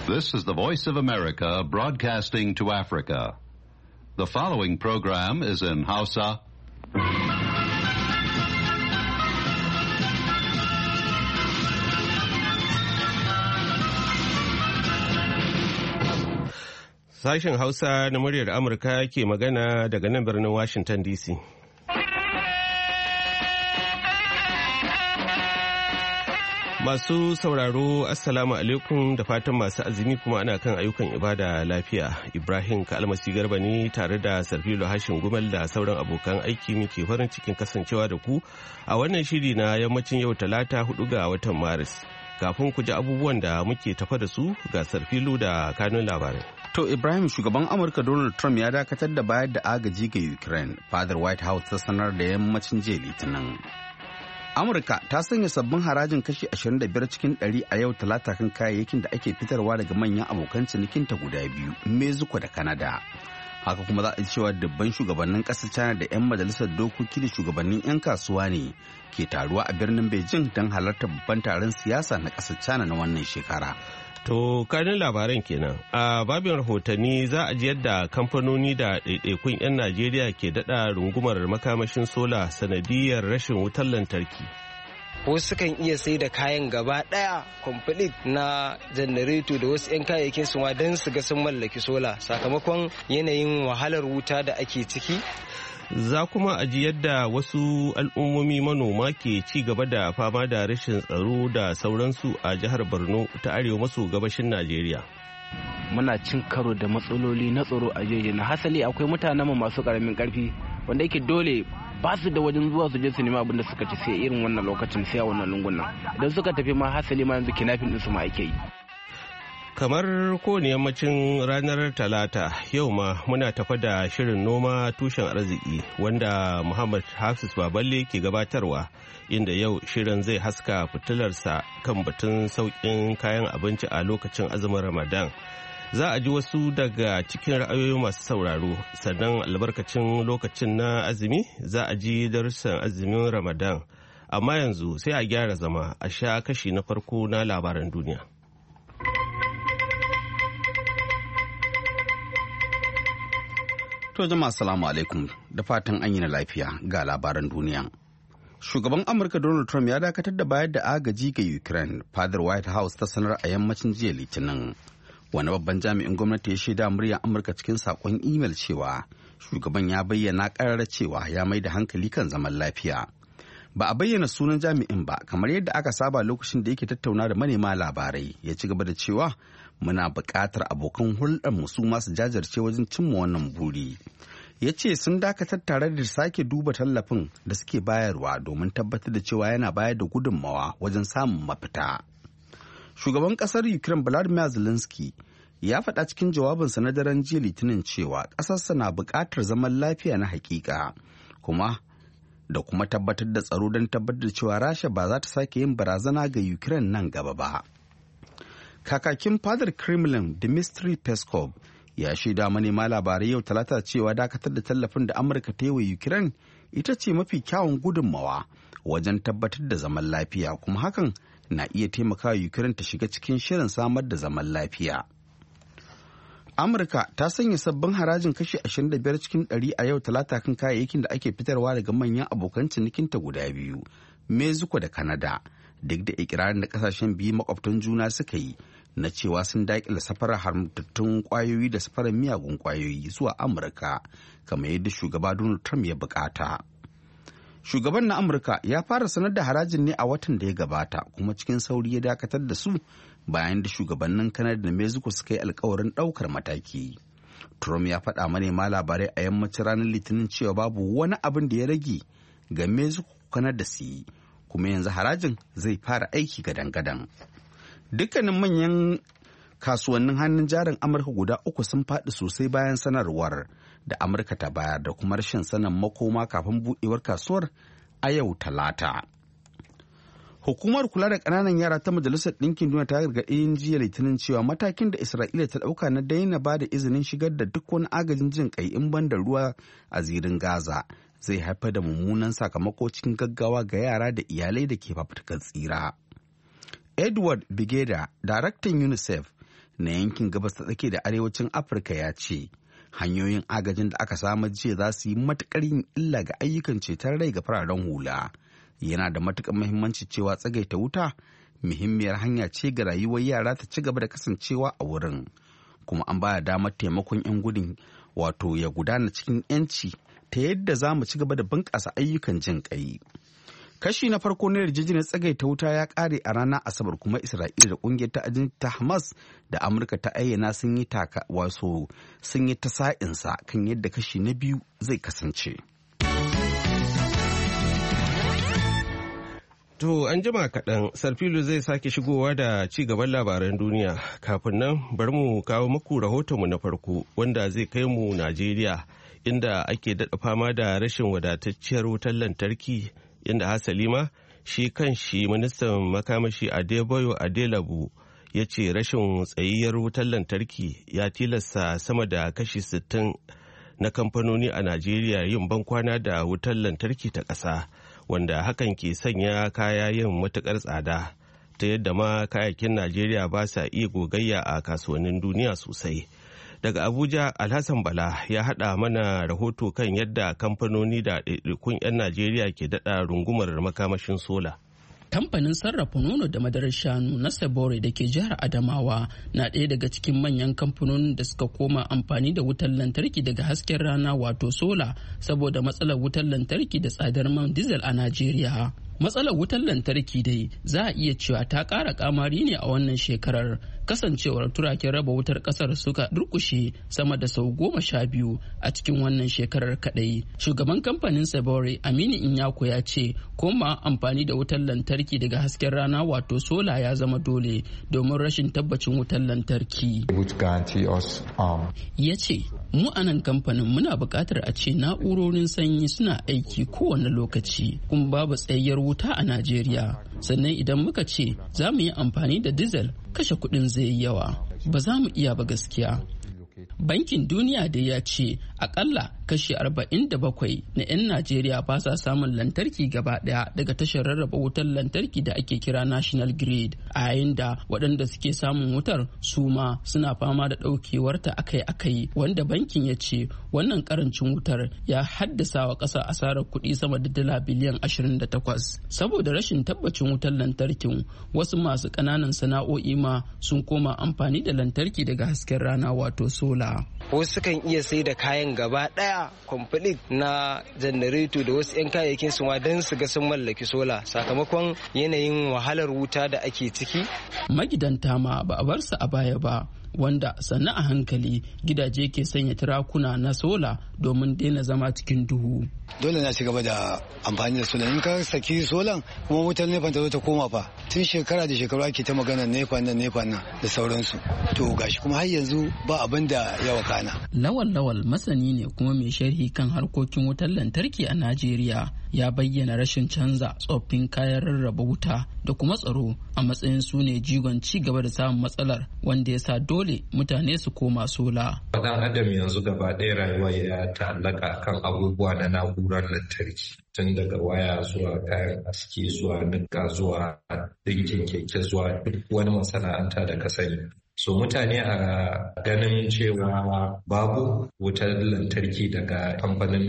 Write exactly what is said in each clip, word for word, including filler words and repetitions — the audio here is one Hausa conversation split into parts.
This is the Voice of America broadcasting to Africa. The following program is in Hausa. Sashen Hausa na muryar Amurka ke magana daga nan birnin Washington D C. Masu sauraro, Assalamu alaikum da fatan masu azumi kuma ana kan ayyukan ibada lafiya. Ibrahim Kalmasi Garba ne tare da Sarfilo Hashin Gumal da sauran abokan aiki muke farin cikin kasancewa da ku a wannan shiri na yammacin yau Talata hudu ga watan Maris. Kafin ku ji abubuwan da muke tafa da su ga Sarfilo da kanun labarai. To Ibrahim, shugaban Amurka Donald Trump ya dakatar da bayar da agaji ga Ukraine. Fadar White House ta sanar da yammacin jiya Litinin. Amurka ta sanya sabbin harajin kashi ashirin da biyar cikin ɗari a yau Talata kan kayayyakin da ake fitarwa daga manyan abokan cinikinta guda biyu, Mexico da Canada. Haka kuma za a ji cewa dubban shugabannin ƙasar China da 'yan majalisar dokoki da shugabannin 'yan kasuwa ne ke taruwa a birnin Beijing don halartar babban taron siyasa na ƙasar China na wannan shekara. To kanin labaran kenan. A babin rahotanni za a ji yadda kamfanoni da ɗaiɗaikun 'yan Najeriya ke daɗa rungumar makamashin sola sanadiyar rashin wutar lantarki. Wasu kan iya sai da kayan gaba ɗaya complete na janareto da wasu 'yan kayayyakin su ma don su ga sun mallaki sola sakamakon yanayin wahalar wuta da ake ciki. Za kuma a ji yadda wasu al'ummomi manoma ke ci gaba da fama da rashin tsaro da sauransu a jihar Borno ta arewa maso gabashin Najeriya. Muna cin karo da matsaloli na tsaro a jeji na hasali akwai mutanen masu karamin karfi wanda yake dole ba su da wajen zuwa su je su nema abin da suka ci sai irin wannan lokacin sai a wannan lungun nan idan suka tafi ma hasali ma yanzu kinafin din su ma ake yi. Kamar kowane yammacin ranar Talata yau ma muna tafa da shirin noma tushen arziki wanda Muhammad Hafiz Baballe ke gabatarwa inda yau shirin zai haska fitilarsa kan batun sauƙin kayan abinci a lokacin azumin Ramadan. Za a ji wasu daga cikin ra'ayoyi masu sauraro sannan albarkacin lokacin na azumi za a ji darussan azumin Ramadan. Amma yanzu sai a gyara zama a sha kashi na farko na labaran duniya. To jama'a salamu alaikum da fatan an yi na lafiya ga labaran duniya. Shugaban Amurka Donald Trump ya dakatar da bayar da agaji ga Ukraine. Fadar White House ta sanar a yammacin jiya Litinin. Wani babban jami'in gwamnati ya shaida muryar Amurka cikin saƙon imel cewa shugaban ya bayyana ƙarara cewa ya mai da hankali kan zaman lafiya. Ba a bayyana sunan jami'in ba kamar yadda aka saba lokacin da yake tattauna da manema labarai. Ya ci gaba da cewa muna buƙatar abokan hulɗar su masu jajirce wajen cimma wannan buri. Ya ce sun dakatar tare da sake duba tallafin da suke bayarwa domin tabbatar da cewa yana bayar da gudunmawa wajen samun mafita. Shugaban ƙasar Ukraine Volodymyr Zelensky ya faɗa cikin jawabinsa na daren jiya Litinin cewa ƙasarsa na buƙatar zaman lafiya na haƙiƙa kuma da kuma tabbatar da tsaro don tabbatar da cewa Rasha ba za ta sake yin barazana ga Ukraine nan gaba ba. Kakakin fadar Kremlin Dmitry Peskov ya shaida manema labarai yau Talata cewa dakatar da tallafin da Amurka ta yi wa Ukraine ita ce mafi kyawun gudunmawa wajen tabbatar da zaman lafiya kuma hakan na iya taimakawa Ukraine ta shiga cikin shirin samar da zaman lafiya. Amurka ta sanya sabbin harajin kashi ashirin da biyar cikin ɗari a yau Talata kan kayayyakin da ake fitarwa daga manyan abokan cinikinta guda biyu, Mexico da Canada, duk da ikirarin da kasashen biyu makwabtan juna suka yi na cewa sun daƙile safarar haramtattun kwayoyi da safarar miyagun kwayoyi zuwa Amurka, kamar yadda shugaba Donald Trump ya bukata. Shugaban na Amurka ya fara sanar da harajin ne a watan da ya gabata kuma cikin sauri ya dakatar da su bayan da shugabannin Canada da Mexico suka yi alkawarin ɗaukar mataki. Trump ya faɗa manema labarai a yammacin ranar Litinin cewa babu wani abin da ya rage ga Mexico Canada su yi, kuma yanzu harajin zai fara aiki gadan-gadan. Dukkanin manyan kasuwannin hannun jarin Amurka guda uku sun faɗi sosai bayan sanarwar da Amurka ta bayar da kuma rashin sanin makoma kafin buɗewar kasuwar a yau Talata. Hukumar kula da ƙananan yara ta Majalisar Ɗinkin Duniya ta gargaɗi jiya Litinin cewa matakin da Isra'ila ta ɗauka na daina ba da izinin shigar da duk wani agajin jin ƙai in ban da ruwa a zirin Gaza zai haifar da mummunan sakamako cikin gaggawa ga yara da iyalai da ke fafutukar tsira. Edward Bigeda, daraktan UNICEF na yankin gabas ta tsakiya da arewacin Afirka ya ce hanyoyin agajin da aka samar jiya za su yi matuƙar yin illa ga ayyukan ceton rai ga fararen hula. Yana da matuƙar muhimmanci cewa tsagaita wuta muhimmiyar hanya ce ga rayuwar yara ta ci gaba da kasancewa a wurin. Kuma an baya damar taimakon 'yan gudun wato ya gudana cikin 'yanci ta yadda za mu ci gaba da bunƙasa ayyukan jin ƙai. Kashi na farko na yarjejeniyar tsagaita wuta ya ƙare a ranar Asabar kuma Isra'ila da ƙungiyar ta'addanci ta Hamas da Amurka ta ayyana sun yi taka waso sun yi ta sa'insa kan yadda kashi na biyu zai kasance. To an jima kaɗan Sarfilu zai sake shigowa da ci gaban labaran duniya. Kafin nan bari mu kawo muku rahotonmu na farko wanda zai kai mu Najeriya inda ake daɗa fama da rashin wadatacciyar wutar lantarki inda hasali ma shi kan shi ministan makamashi Adeboyo Adelabu ya ce rashin tsayayyar wutar lantarki ya tilasta sama da kashi sittin na kamfanoni a Najeriya yin bankwana da wutar lantarki ta ƙasa. Wanda hakan ke sanya kaya yin matuƙar tsada ta yadda ma kayakin Najeriya ba sa iya gogayya a kasuwannin duniya sosai. Daga Abuja, Alhassan Bala ya haɗa mana rahoto kan yadda kamfanoni da ɗaiɗaikun 'yan Najeriya ke daɗa rungumar makamashin sola. Kamfanin sarrafa nono da madarar shanu na Sabore da ke jihar Adamawa na ɗaya daga cikin manyan kamfanonin da suka koma amfani da wutar lantarki daga hasken rana wato sola saboda matsalar wutar lantarki da tsadar man diesel a Najeriya. Matsalar wutar lantarki dai za a iya cewa ta ƙara kamari ne a wannan shekarar kasancewar turaken raba wutar ƙasar suka durƙushe sama da sau goma sha biyu a cikin wannan shekarar kaɗai. Shugaban kamfanin Sabore Aminu Inyako ya ce koma amfani da wutar lantarki daga hasken rana wato sola ya zama dole domin rashin tabbacin wutar lantarki. Ya ce mu a nan kamfanin muna buƙatar a ce na'urorin sanyi suna aiki kowane lokaci kuma babu tsayayyar wuta a Najeriya. Sannan idan muka ce za mu yi amfani da diesel kashe kuɗin zai yi yawa. Ba za mu iya ba gaskiya. Bankin Duniya da ya ce akalla kashi arba'in da bakwai na 'yan Najeriya ba sa samun lantarki gaba daya daga tashar rarraba wutar lantarki da ake kira National Grid, a yayin da waɗanda suke samun wutar su ma suna fama da ɗaukewarta akai-akai, wanda bankin ya ce wannan karancin wutar ya haddasa wa ƙasa asarar kuɗi sama da dala biliyan ashirin da takwas. Saboda rashin tabbacin wutar lantarkin, wasu masu ƙananan sana'o'i ma sun koma amfani da lantarki daga hasken rana wato sola. Wasu kan iya sai da kayan gaba daya complete na janareto da wasu 'yan kayayyakin su ma don su ga sun mallaki sola sakamakon yanayin wahalar wuta da ake ciki. Magidanta ma ba a bar su a baya ba, wanda sannan a hankali gidaje ke sanya tirakuna na sola domin daina zama cikin duhu. Dole na ci gaba da amfani da sola. In ka saki solan kuma wutar nefa ta zo ta koma fa. Tun shekara da shekaru ake ta magana nefa nan nefa nan da sauransu. To gashi kuma har yanzu ba abin da ya wakana. Lawal Lawal masani ne kuma mai sharhi kan harkokin wutar lantarki a Najeriya. Ya bayyana rashin canza tsoffin kayan rarraba wuta da kuma tsaro a matsayin su ne jigon ci gaba da samun matsalar, wanda ya sa dole mutane su koma sola. Dan adam yanzu gaba ɗaya rayuwa ya ta'allaka kan abubuwa na na'urar lantarki, tun daga waya zuwa kayan aski zuwa nika zuwa ɗinkin keke zuwa duk wani masana'anta da ka sani. So mutane a ganin cewa babu wutar lantarki daga kamfanin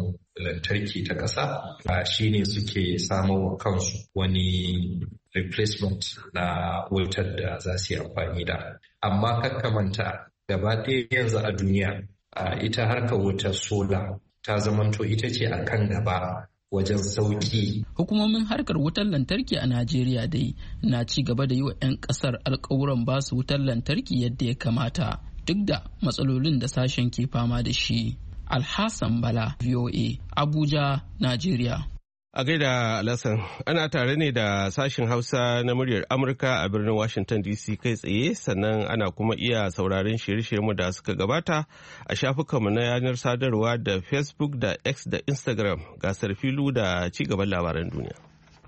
lantarki ta ƙasa shi ne suke samun wa kansu wani replacement na wutar da za su yi amfani da. Amma kakkamanta gaba ɗaya yanzu a duniya ita harkar wutar sola ta zamanto ita ce a kan gaba wajen sauki. Hukumomin harkar wutar lantarki a Najeriya dai na ci gaba da yi wa 'yan kasar alkawuran ba su wutar lantarki yadda ya kamata duk da matsalolin da sashen ke fama da shi. Alhassan Bala, V O A, Abuja, Najeriya. A gaida Alhassan, ana tare ne da sashen Hausa na muryar Amurka a birnin Washington D C kai tsaye, sannan ana kuma iya sauraron shirye-shiryenmu da suka gabata a shafukanmu na yanar sadarwa da Facebook da X da Instagram. Gasar filu da ci gaban labaran duniya.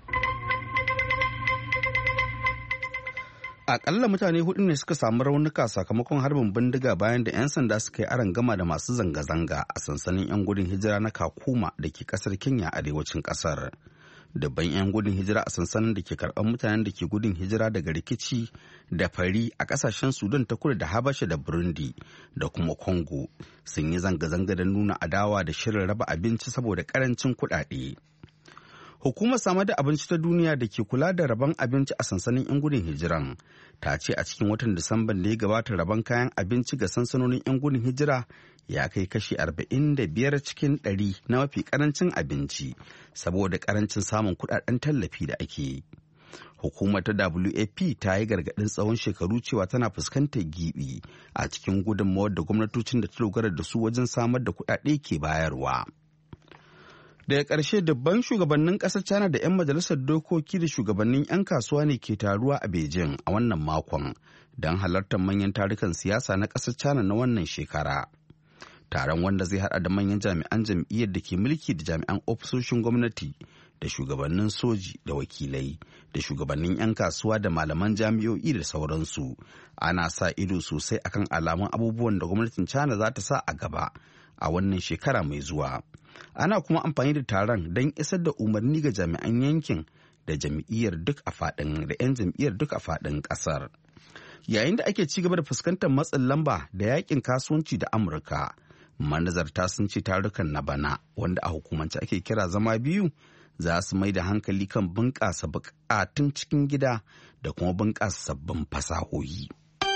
Akalla mutane hudu ne suka samu raunuka sakamakon harbin bindiga bayan da 'yan sanda suka yi arangama da masu zanga-zanga a sansanin 'yan gudun hijira na Kakuma da ke kasar Kenya arewacin kasar. Dabban 'yan gudun hijira a sansanin da ke karɓar mutanen da ke gudun hijira daga rikici da fari a ƙasashen Sudan ta kudu da Habasha da Burundi da kuma Congo sun yi zanga-zanga da nuna adawa da shirin raba abinci saboda ƙarancin kuɗaɗe. Hukumar samar da abinci ta duniya da ke kula da rabon abinci a sansanin 'yan gudun hijiran ta ce a cikin watan Disamban da ya gabata rabon kayan abinci ga sansanonin 'yan gudun hijira ya kai kashi arba'in da biyar cikin ɗari na mafi karancin abinci saboda karancin samun kudaden tallafi da ake yi. Hukumar ta W A P ta yi gargaɗin tsawon shekaru cewa tana fuskantar gibi a cikin gudunmawar da gwamnatocin da ta dogara da su wajen samar da kudade ke bayarwa. Daga ƙarshe dubban shugabannin ƙasar China da 'yan majalisar dokoki da shugabannin 'yan kasuwa ne ke taruwa a Beijing a wannan makon don halartar manyan tarukan siyasa na ƙasar China na wannan shekara. Taron wanda zai hada da manyan jami'an jam'iyyar da ke mulki da jami'an ofisoshin gwamnati da shugabannin soji da wakilai da shugabannin 'yan kasuwa da malaman jami'o'i da sauransu. Ana sa ido sosai akan alamun abubuwan da gwamnatin China za ta sa a gaba a wannan shekara mai zuwa. Ana kuma amfani da taron don isar da umarni ga jami'an yankin da jam'iyyar duk a faɗin da 'yan jam'iyyar duk a faɗin ƙasar. Yayin da ake ci gaba da fuskantar matsin lamba da yakin kasuwanci da Amurka, manazarta sun ce tarukan na bana wanda a hukumance ake kira zama biyu za su mai da hankali kan bunƙasa buƙatun cikin gida da kuma bunƙasa sabbin fasahohi.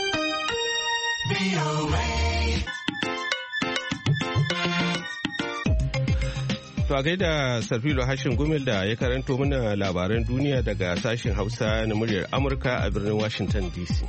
To a gaida Sarfilo Hashin Gumel da ya karanto mana labaran duniya daga sashen Hausa na muryar Amurka a birnin Washington D C.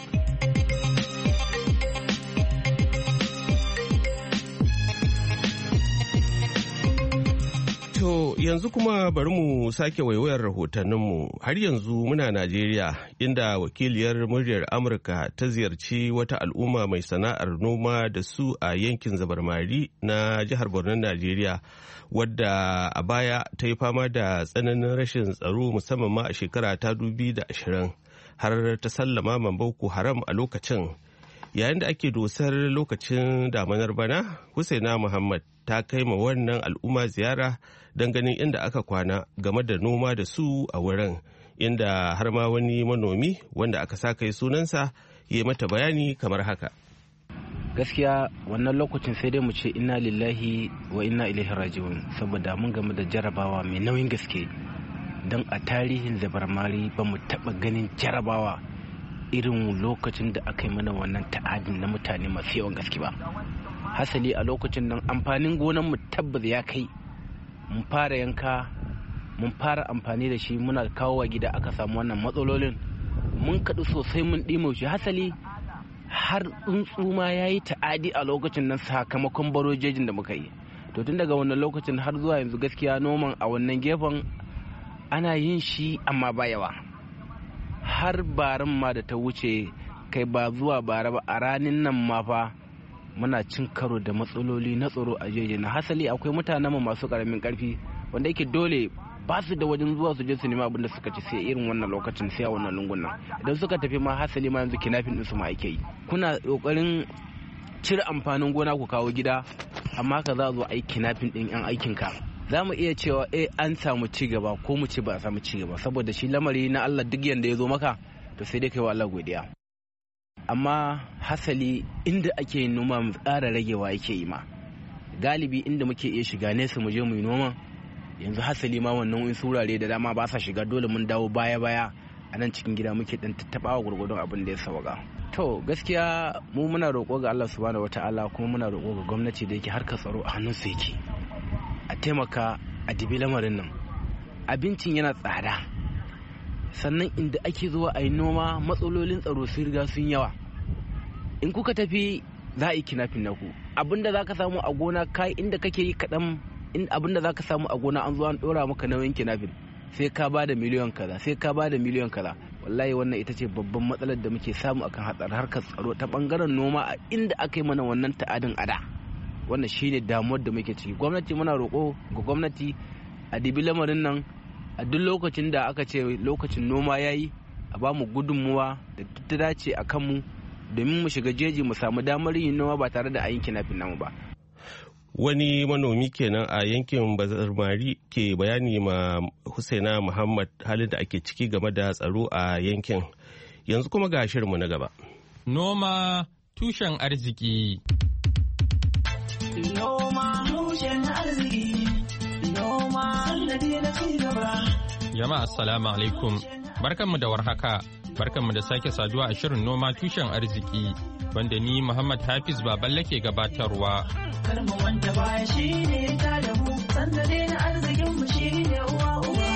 To yanzu kuma bari mu sake waiwayar rahotanninmu. Har yanzu muna Najeriya inda wakiliyar muryar Amurka ta ziyarci wata al'umma mai sana'ar noma da su a yankin Zabarmari na jihar Borno Najeriya, wadda a baya ta yi fama da tsananin rashin tsaro musamman ma a shekara ta dubi da ashirin har ta sallama man Boko Haram a lokacin. Yayin da ake dosar lokacin damanar bana, Husaina Muhammad ta kai ma wannan al'umma ziyara don ganin inda aka kwana game da noma da su a wurin, inda har ma wani manomi wanda aka sa kai sunansa ya mata bayani kamar haka. Gaskiya wannan lokacin sai dai mu ce inna lillahi wa inna ilaihi raji'un, saboda mun game da jarabawa mai nauyin gaske. Don a tarihin Zabarmari ba mu taɓa ganin jarabawa irin lokacin da aka yi mana wannan ta'adin na mutane masu yawan gaske ba. Hasali a lokacin nan amfanin gonan mu tabbas ya kai, mun fara yanka, mun fara amfani da shi, muna kawo wa gida aka samu wannan matsalolin, mun kaɗu sosai, mun ɗimo shi. Hasali har tsuntsu ma ya yi ta'adi a lokacin nan sakamakon barojejin da muka yi. To tun daga wannan lokacin har zuwa yanzu gaskiya noman a wannan gefen ana yin shi amma ba yawa. Har baran ma da ta wuce, kai ba zuwa bara ba, a ranin nan ma fa muna cin karo da matsaloli na tsaro a jeji na. Hasali akwai mutanen mu masu karamin karfi wanda yake dole ba su da wajen zuwa su je su nema abin da suka ci sai irin wannan lokacin, sai a wannan lungun nan. Idan suka tafi ma hasali ma yanzu kinafin din su ma ake yi. Kuna kokarin cire amfanin gona ku kawo gida, amma ka za zo a yi kinafin din yan aikin ka. Za mu iya cewa eh an samu ci gaba ko mu ce ba a samu ci gaba, saboda shi lamari na Allah duk yanda ya zo maka to sai dai kai wa Allah godiya. Amma hasali inda ake yin noma mu tsara ragewa yake yi ma. Galibi inda muke iya shiga nesa mu je mu yi noma, yanzu hasali ma wannan in surare da dama ba sa shiga, dole mun dawo baya baya a nan cikin gida muke dan tattabawa gurgurdon abin da ya sauka. To gaskiya mu muna roƙo ga Allah subhanahu wataala, kuma muna roƙo ga gwamnati da yake harkar tsaro a hannun su yake, a taimaka a dibi lamarin nan. Abincin yana tsada, sannan inda ake zuwa a yi noma matsalolin tsaro sun riga sun yawa. In kuka tafi za a yi kinafin naku, abinda za ka samu a gona kai inda kake yi kaɗan, abinda za ka samu a gona an zo an ɗora maka nauyin kinafin, sai ka ba da miliyan kaza, sai ka ba da miliyan kaza. Wallahi wannan ita ce babban matsalar da muke samu akan hatsar harkar tsaro ta bangaren noma a inda aka yi mana wannan ta'adin ada. Wannan shine damuwar da muke ciki. Gwamnati muna roƙo ga gwamnati a dibi lamarin nan, a duk lokacin da aka ce lokacin noma yayi a ba mu gudunmuwa da ta dace a kanmu domin mu shiga jeji mu samu damar yin noma ba tare da ayin kinafin namu ba. wani manomi kenan a yankin bazarmari ke bayani ma Husaina Muhammad halin da ake ciki game da tsaro a yankin. Yanzu kuma ga shirinmu na gaba. Noma tushen arziki. Noma tushen arziki. Noma sannadi na cigaba. Jama'a assalamu alaikum. Barkanmu da warhaka. Barkanmu da sake saduwa a shirin noma tushen arziki wanda ni Muhammad Hafiz Baballe ke gabatarwa. Karmu wanda baya shi ne ta da mu, sannadi na arzikin mu shi ne uwa uwa.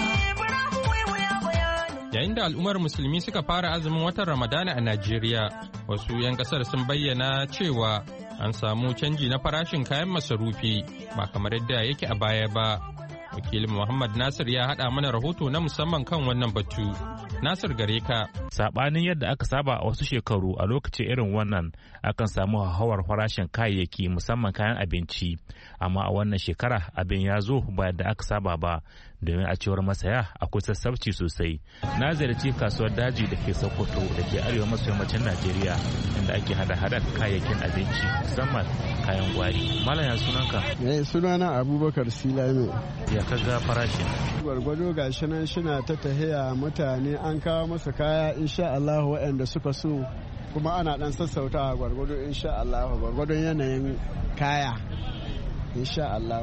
Yayin da al'ummar musulmi suka fara azumin watan Ramadana a Najeriya, wasu 'yan kasar sun bayyana cewa an samu canji na farashin kayan masarufi ba kamar yadda yake a baya ba. Wakilin Muhammad Nasir ya haɗa mana rahoto na musamman kan wannan batu. Nasir gare ka. Saɓanin yadda aka saba a wasu shekaru a lokaci irin wannan akan samu hauhawar farashin kayayyaki musamman kayan abinci. Amma a wannan shekara abin ya zo ba yadda aka saba ba domin a cewar masaya akwai sassauci sosai. Na ziyarci kasuwar daji da ke Sokoto da ke arewa maso yammacin Najeriya inda ake hada-hadar kayayyakin abinci musamman kayan gwari. Malam ya sunanka? Eh sunana Abubakar Silame. Ya kaga farashin? Gwargwado gashi nan shina ta tahiya mutane an kawo masa kaya insha Allah waɗanda suka so kuma ana dan sassautawa gwargwado insha Allah gwargwadon yanayin kaya insha Allah.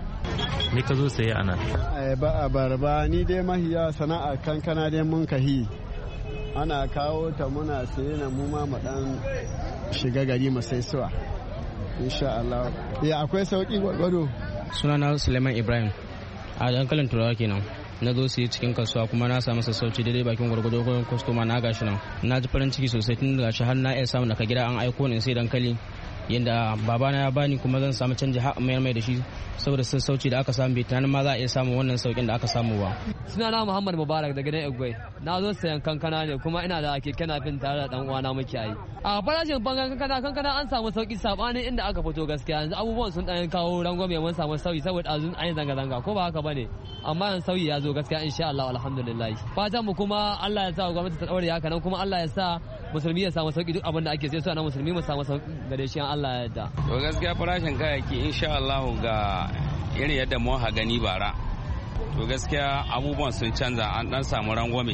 Me ka zo saye ana? Ba a barba ni dai mahiya sana'a kankana dai mun kahi ana kawo ta muna saye na mu ma dan shiga gari mu sai suwa insha Allah. Ya akwai sauki gwargwado. Sunana Suleiman Ibrahim a dankalin turawa kenan. Na zo su yi cikin kasuwa kuma na samu sassauci daidai bakin gwargwado gurin kwastoma na gashi nan. Na ji farin ciki sosai tun da gashi har na iya samu daga gida an aiko ni sai dankali yadda babana ya bani kuma zan samu canji har mayar mai da shi saboda sassauci da aka samu bai tunanin ma za a iya samun wannan saukin da aka samu ba. Sunana Muhammad Mubarak daga gidan Egwai. Na zo sayan kankana ne kuma ina da keke napin tare da dan uwana muke yi. A farashin bangan kankana kankana an samu sauki sabanin inda aka fito gaskiya yanzu abubuwan sun dan kawo rangwame mun samu sauyi saboda azun an yi zanga zanga ko ba haka bane amma yan sauyi ya zo gaskiya insha Allah alhamdulillah. Fatan mu kuma Allah ya sa gwamnati ta daure haka nan kuma Allah ya sa musulmi ya samu sauki duk abin da ake sai su ana musulmi mu samu sauki gare shi Allah ya yarda. To gaskiya farashin kayayyaki insha Allah ga irin yadda mu ha gani bara. To gaskiya abubuwan sun canza an dan samu rangwame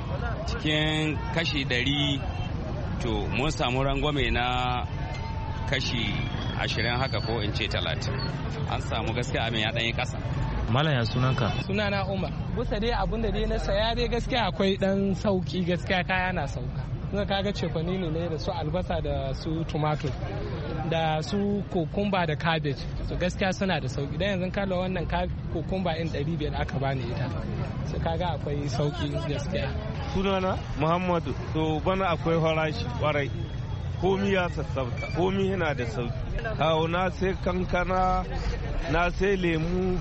cikin kashi ɗari to mun samu rangwame na kashi ashirin haka ko in ce talatin an samu gaskiya abin ya ɗanyi ƙasa. Malam ya sunanka? Sunana Umar. Busa dai abin da dai na saya dai gaskiya akwai dan sauki gaskiya kaya na sauka. Kuma kaga cefani ne da su albasa da su tumatur da su kokumba da cabbage to gaskiya suna da sauki dan yanzu kala wannan kokumba in ɗari biyar aka bani ita sai kaga akwai sauki gaskiya. Sunana Muhammadu. To bana akwai farashi kwarai komi ya sassauta komi yana da sauki. Kawo na sai kankana na sai lemu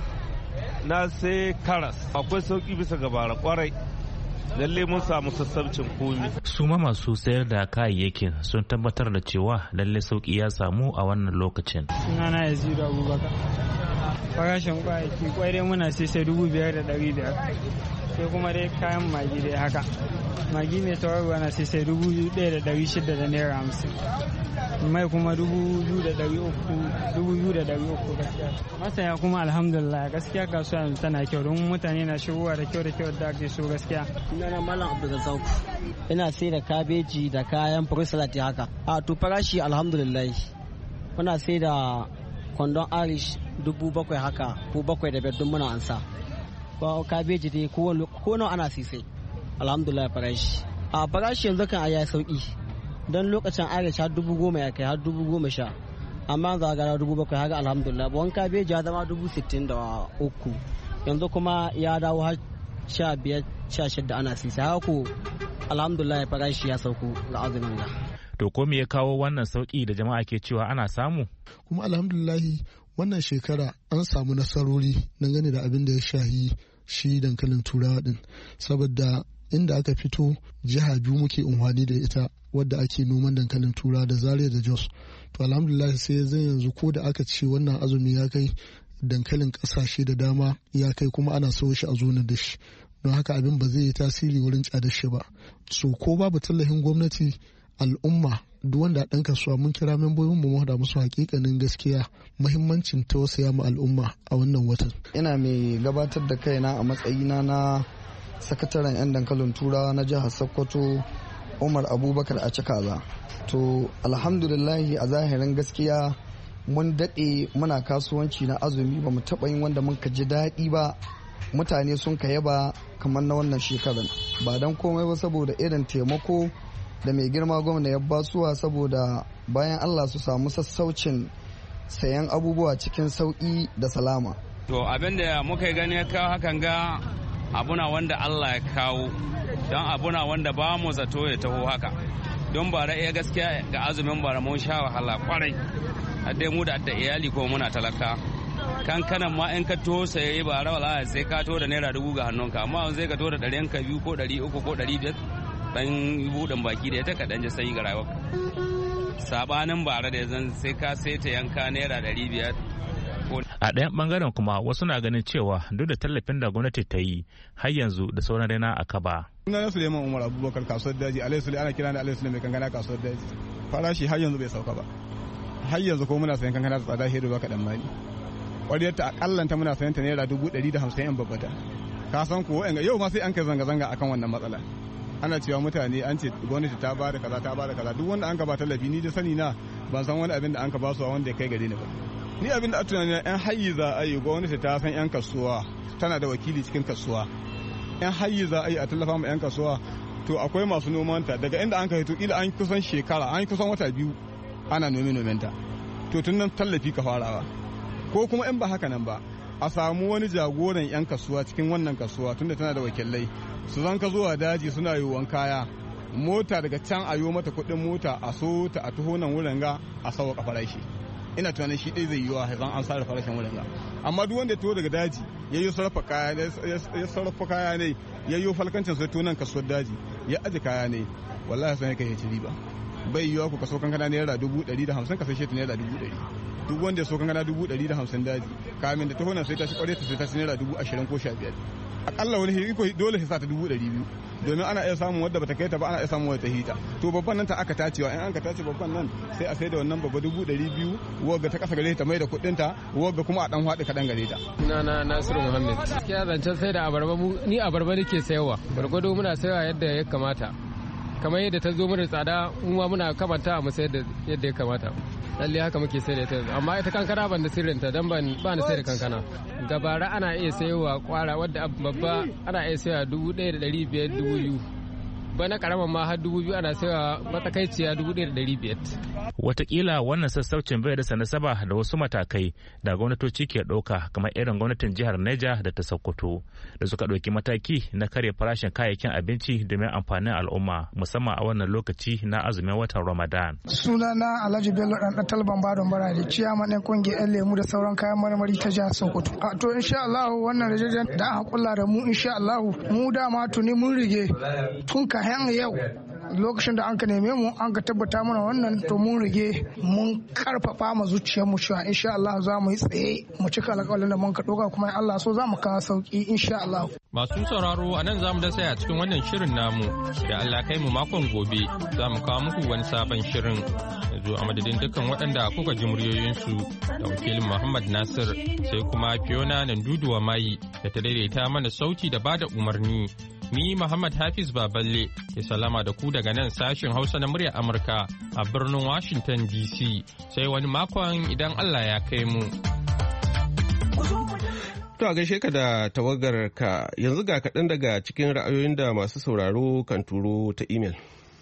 na sai karas akwai sauki bisa gabara kwarai lalle mun samu sassabcin komi. Su ma masu sayar da kayayyakin sun tabbatar da cewa lalle sauki ya samu a wannan lokacin. Sunana Yazidu Abubakar. Farashin kayayyaki kwai dai muna sai sai dubu biyar da ɗari biyar sai kuma dai kayan magi dai haka. Magi mai tawarwa na sai sai dubu ɗaya da ɗari shida da naira hamsin. Mai kuma dubu biyu da ɗari uku dubu biyu da ɗari uku gaskiya. Masaya kuma alhamdulillah gaskiya kasuwa yanzu tana kyau don mutane na shigowa da kyau da kyau da ake so gaskiya. Sunana Malam Abdulrazak. Ina sai da kabeji da kayan fruit salad haka. A to farashi alhamdulillah. Muna sai da kwandon Irish dubu bakwai haka ko bakwai da biyar dun muna ansa. Ko kabeji dai ko nawa ana sisai. Alhamdulillah farashi. A farashi yanzu kan aya sauki. Don lokacin Irish har dubu goma ya kai har dubu goma sha. Amma za gara dubu bakwai haka alhamdulillah. Buwan kabeji ya zama dubu sittin da uku. Yanzu kuma ya dawo har sha biyar sha shida ana sisa haka ko alhamdulillah farashi ya sauko ga azumin ga. To ko me ya kawo wannan sauki da jama'a ke cewa ana samu? Kuma alhamdulillah wannan shekara an samu nasarori dangane da abin da ya shahi shi dankalin turawa din saboda inda aka fito jiha biyu muke unhwani da ita wadda ake noman dankalin turawa da Zaria da Jos. To alhamdulillah sai zan yanzu ko da aka ce wannan azumi ya kai dankalin kasashe da dama ya kai kuma ana so shi a zonar da shi don haka abin ba zai yi tasiri wurin tsadar shi ba. So ko babu tallafin gwamnati al'umma duk wanda ɗan kasuwa mun kira membobin mu da musu hakikanin gaskiya muhimmancin tausaya ma al'umma a wannan watan. Ina mai gabatar da kaina a matsayina na sakataren 'yan dankalin turawa na jihar Sokoto Umar Abubakar a Cikaza. To alhamdulillahi a zahirin gaskiya mun daɗe muna kasuwanci na azumi ba mu taɓa yin wanda mun ka ji daɗi ba mutane sun ka yaba kamar na wannan shekarar ba don komai ba saboda irin taimako da mai girma gwamna ya basuwa saboda bayan Allah su samu sassaucin sayan abubuwa cikin sauƙi da salama. To abin da muka gani ya kawo hakan ga abuna wanda Allah ya kawo don abuna wanda ba mu zato ya taho haka don bara iya gaskiya ga azumin bara mun sha wahala kwarai a dai mu da da iyali ko muna talaka kankanan ma in ka to sai ba rawala sai ka to da naira dubu ga hannunka amma sai ka to da ɗari ka biyu ko ɗari uku ko ɗari biyar dan buɗin baki da ya ta kaɗan ji sai ga rayuwarka sabanin bara da zan sai ka sai ta yanka naira ɗari biyar. A ɗayan ɓangaren kuma wasu na ganin cewa duk da tallafin da gwamnati ta yi har yanzu da sauran rana a kaba. Sunana Suleiman Umar Abubakar kasuwar daji Alayhi Sule ana kira da Alayhi Sule mai kankana kasuwar daji. Farashi har yanzu bai sauka ba. Har yanzu ko muna sayan kankana da tsada hedo baka dan mali. Wadiyar ta akallanta muna sayan ta naira dubu ɗari da hamsin yan babbata. Ka san ko yau ma sai an kai zanga-zanga akan wannan matsala. Ana cewa mutane an ce gwamnati ta ba da kaza ta ba da kaza duk wanda an ka ba tallafi ni da sani na ban san wani abin da an ka ba su wanda ya kai gare ni ba. Ni abin da a tunani yan hayi za a yi gwamnati ta san yan kasuwa tana da wakili cikin kasuwa. Yan hayi za a yi a tallafa ma yan kasuwa to akwai masu nomanta daga inda an ka hito kila an kusan shekara an kusan wata biyu ana nome nomenta to tun nan tallafi ka farawa ko kuma in ba haka nan ba a samu wani jagoran yan kasuwa cikin wannan kasuwa tunda tana da wakilai su zan ka zuwa daji suna yiwuwan kaya mota daga can a yi mata kuɗin mota a so ta a taho nan wurin ga a sauƙa farashi ina tunanin shi ɗaya zai yi wa zan an sarrafa farashin wurin ga amma duk wanda ya taho daga daji ya yi sarrafa kaya ya sarrafa kaya ne ya yi falkancin sai to nan kasuwar daji ya aji kaya ne wallahi sai kai ya ci riba bai yiwa ku kaso kankana naira dubu ɗari da hamsin ka sai shi naira dubu ɗari duk wanda ya so kankana dubu ɗari da hamsin daji kamin da taho nan sai ta ci ƙwarai ta sai ta ci naira dubu ashirin ko sha biyar akalla wani hiri ko dole sai ta dubu ɗari biyu domin ana iya samun wadda bata kai ta ba ana iya samun wadda ta hita to babban nan ta aka tacewa in an ka tace babban nan sai a sai da wannan babba dubu ɗari biyu wagga ta kasa gare ta mai da kuɗin ta wagga kuma a dan haɗe kaɗan gare ta. Sunana Nasiru Muhammad. Gaskiya zancen sai da abarba ni abarba nake sayarwa gwargwado muna sayarwa yadda ya kamata kamar yadda ta zo mana tsada mu muna kamanta mu sayar da yadda ya kamata. Lalle haka muke sayar da ita amma ita kankana ban da sirrinta dan ban ba ni sayar da kankana. Gabara ana iya sayowa kwara wadda babba ana iya sayowa dubu ɗaya da ɗari biyar dubu biyu bana karamar ma har dubu biyu ana sayowa matsakaiciya dubu ɗaya da ɗari biyar. Watakila wannan sassaucin bai da nasaba da wasu matakai da gwamnatoci ke ɗauka kamar irin gwamnatin jihar Neja da ta Sokoto da suka ɗauki mataki na karya farashin kayayyakin abinci domin amfanin al'umma musamman a wannan lokaci na azumin watan Ramadan. Sunana Alhaji Bello ɗan Talban Badon Barade ciyaman ɗin ƙungiyar 'yan lemu da sauran kayan marmari ta jihar Sokoto. A to insha Allah wannan rajajen da aka kulla da mu insha Allah mu dama tuni mun rige tun kayan yau lokacin da an ka neme mu an ka tabbata mana wannan to mun rige mun karfafa ma zuciyarmu cewa insha Allah za mu yi tsaye mu cika alƙawarin da mun ka doka kuma Allah so za mu kawo sauki insha Allah. Masu sauraro a nan za mu da saya cikin wannan shirin namu da Allah kai mu makon gobe za mu kawo muku wani sabon shirin yanzu a madadin dukkan waɗanda kuka ji muryoyinsu da wakilin Muhammad Nasir sai kuma Fiona Nanduduwa Mai da ta daidaita mana sauti da bada umarni. Ni Muhammad Hafiz Baballe ke salama da ku daga nan sashin Hausa na muryar Amurka a birnin Washington D C sai wani makon idan Allah ya kai mu. To a gaishe ka da tawagar ka yanzu ga kaɗan daga cikin ra'ayoyin da masu sauraro kan turo ta imel.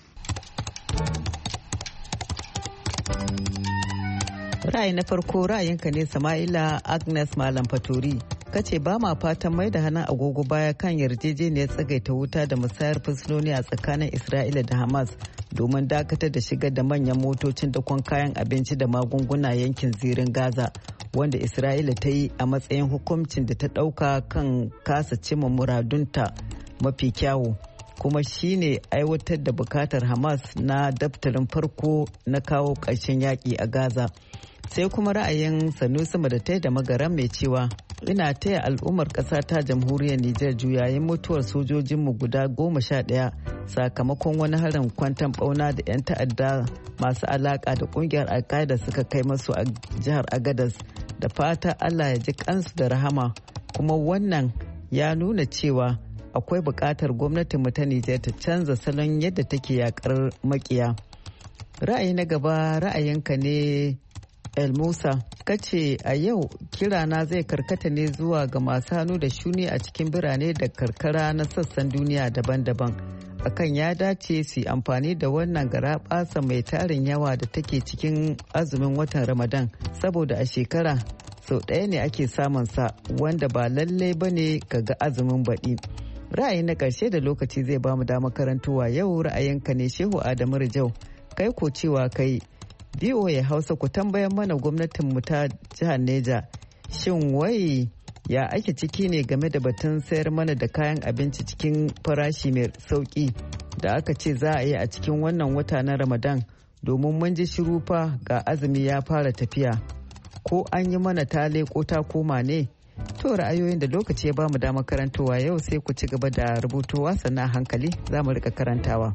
Ra'ayi na farko ra'ayinka ne Sama'ila Agnes Malam Fatori. Kace ba ma fatan mai da hannun agogo baya kan yarjejeniyar tsagaita wuta da musayar fursunoni a tsakanin Isra'ila da Hamas domin dakatar da shigar da manyan motocin dakon kayan abinci da magunguna yankin zirin Gaza wanda Isra'ila ta yi a matsayin hukuncin da ta ɗauka kan kasa cimma muradunta mafi kyawu. kuma shine aiwatar da bukatar Hamas na daftarin farko na kawo ƙarshen yaƙi a Gaza. Sai kuma ra'ayin Sanusi Madatai da Magaran mai cewa ina taya al'ummar ƙasa ta jamhuriyar Nijar juyayin mutuwar sojojinmu guda goma sha ɗaya sakamakon wani harin kwantan ɓauna da 'yan ta'adda masu alaƙa da ƙungiyar Al-Qaeda suka kai masu a jihar Agadas. Da fata Allah ya ji kansu da rahama, kuma wannan ya nuna cewa akwai buƙatar gwamnatinmu ta Nijar ta canza salon yadda take yakar makiya. Ra'ayi na gaba ra'ayinka ne El Musa, kace a yau kirana zai karkata ne zuwa ga masu hannu da shuni a cikin birane da karkara na sassan duniya daban-daban. Akan ya dace su amfani da wannan garaɓasa mai tarin yawa da take cikin azumin watan Ramadan, saboda a shekara sau ɗaya ne ake samun sa, wanda ba lallai ba ne ka ga azumin baɗi. Ra'ayi na ƙarshe da lokaci zai bamu damar karantowa yau ra'ayinka ne Shehu Adamu Rijau, kai ko cewa kai B O A Hausa ku tambayan mana gwamnatin mu ta jihar Neja, shin wai ya ake ciki ne game da batun sayar mana da kayan abinci cikin farashi mai sauki da aka ce za a yi a cikin wannan wata na Ramadan, domin mun ji shiru fa ga azumi ya fara tafiya, ko an yi mana tale ko ta koma ne? To ra'ayoyin da lokaci ya bamu damar karantowa yau, sai ku ci gaba da rubutowa sannan hankali za mu rika karantawa.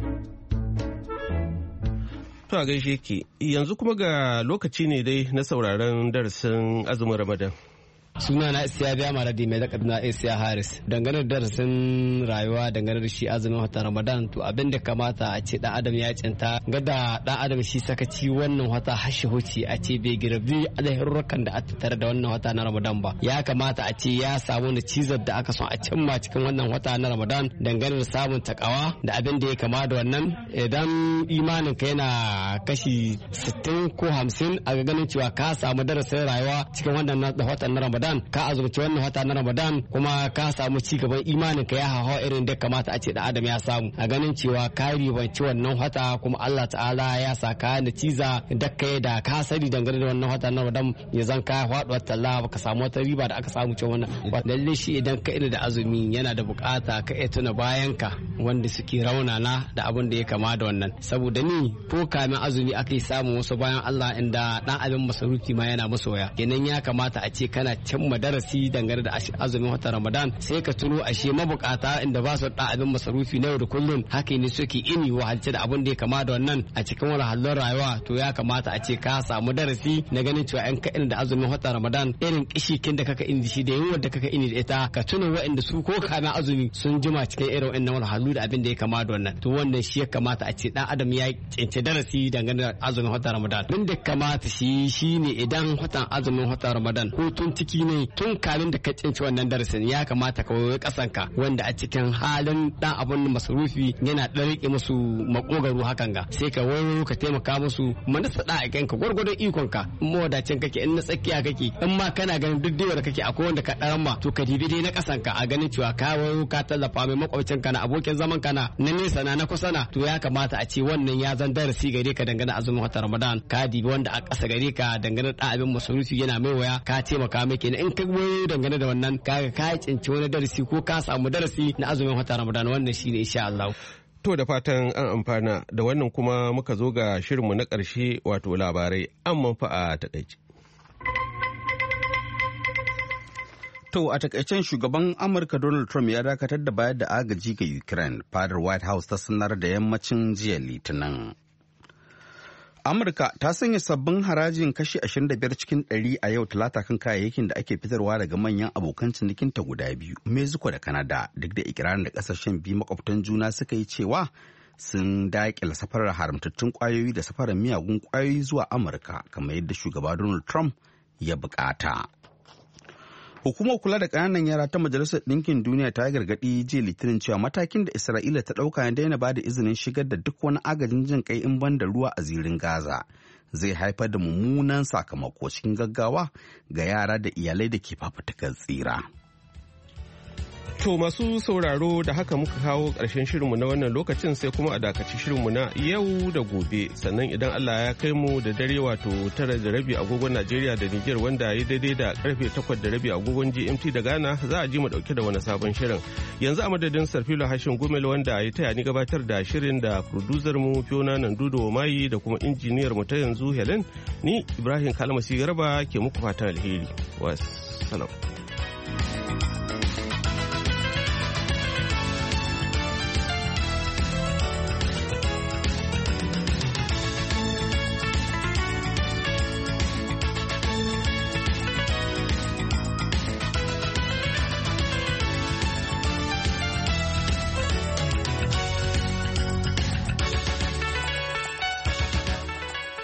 To a gaishe ki, yanzu kuma ga lokaci ne dai na sauraron darasin azumin Ramadan. Suna na Isiya Biya Maradi mai da Kaduna Isiya Haris. Dangane da darasin rayuwa dangane da shi azumin watan Ramadan, to abin da kamata a ce dan adam ya cinta gada dan adam shi sakaci wannan wata hashi huci a ce bai girbi alhurrukan da a tattare da wannan wata na Ramadan ba. Ya kamata a ce ya samu da cizar da aka son a cimma cikin wannan wata na Ramadan dangane da samun takawa da abin da ya kama da wannan. Idan imanin ka yana kashi sittin ko hamsin a ganin cewa ka samu darasin rayuwa cikin wannan watan na Ramadan, ka azumci wannan wata na Ramadan, kuma ka samu ci gaban imanin ka ya hawa irin da kamata a ce da adam ya samu, a ganin cewa ka ribanci wannan wata, kuma Allah ta'ala ya sa ka da ciza da kai da ka sani dangane da wannan wata na Ramadan ya zan ka faɗuwa talla ka samu wata riba da aka samu cewa wannan lalle shi idan ka ina da azumi yana da bukata ka iya tuna bayan ka wanda suke raunana da abin da ya kama da wannan, saboda ni ko kamin azumi aka yi samun wasu bayan Allah inda dan abin masarufi ma yana masoya, kenan ya kamata a ce kana cimma darasi dangane da azumin watan Ramadan, sai ka tuno ashe mabukata inda ba su da abin masarufi na yau da kullum haka ne suke ini wahalce da abin da ya kama da wannan a cikin wahalhalun rayuwa. To ya kamata a ce ka samu darasi na ganin cewa yan ka da azumin watan Ramadan irin kishikin da kaka ini shi da yunwar da kaka ini da ita, ka tuno waɗanda su ko kana azumi sun jima cikin irin wannan wahalhalu da abin da ya kama da wannan. To wannan shi ya kamata a ce dan adam ya cince darasi dangane da azumin watan Ramadan. Abin da kamata shi shine idan watan azumin watan Ramadan ko tun ciki ne tun kalin da ka cinci wannan darasin ya kamata ka wayo kasanka wanda a cikin halin dan abun masarufi yana dan rike musu makogaro hakan ga, sai ka wayo ka taimaka musu manasa da aikin ka gurgurdon ikon ka, in mawadacin kake in na tsakiya kake in ma kana ganin duk da kake akwai wanda ka dan ma, to ka dibi dai na kasanka a ganin cewa ka wayo ka tallafa mai makwabcin ka na abokin zaman ka na na nesa na na kusa na, to ya kamata a ce wannan ya zan darasi gare ka dangane azumin watan Ramadan. Ka dibi wanda a ƙasa gare ka dangane da abin masarufi yana mai waya, ka taimaka mai kenan in ka wayo dangane da wannan kaga ka cinci wani darasi ko ka samu darasi na azumin watan Ramadan. Wannan shine insha Allah. To da fatan an amfana da wannan, kuma muka zo ga shirinmu na ƙarshe wato labarai an manfa'a takaice. To a takaicen shugaban Amurka Donald Trump ya dakatar da bayar da agaji ga Ukraine, fadar White House ta sanar da yammacin jiya Litinin. Amurka ta sanya sabbin harajin kashi ashirin da biyar cikin ɗari a yau Talata kan kayayyakin da ake fitarwa daga manyan abokan cinikinta guda biyu, Mexico da Canada, duk da ikirarin da kasashen biyu makwabtan juna suka yi cewa sun daƙile safarar haramtattun ƙwayoyi da safarar miyagun ƙwayoyi zuwa Amurka, kamar yadda shugaba Donald Trump ya bukata. Hukumar kula da ƙananan yara ta Majalisar Ɗinkin Duniya ta gargaɗi jiya Litinin cewa matakin da Isra'ila ta ɗauka ya daina ba da izinin shigar da duk wani agajin jin kai in ban da ruwa a zirin Gaza zai haifar da mummunan sakamako cikin gaggawa ga yara da iyalai da ke fafutukar tsira. To masu sauraro da haka muka kawo ƙarshen shirinmu na wannan lokacin sai kuma a dakaci shirinmu na yau da gobe sannan idan Allah ya kai mu da dare wato tara da rabi agogon Najeriya da Niger wanda ya daidai da karfe takwas da rabi agogon G M T da Ghana za a ji mu dauke da wani sabon shirin. Yanzu a madadin Sarfilo Hashin Gumel wanda ya taya ni gabatar da shirin da producer mu Fiona Nandudo Mayi da kuma injiniyar mu ta yanzu Helen ni Ibrahim Kalmasi Garba ke muku fatan alheri. Wassalam.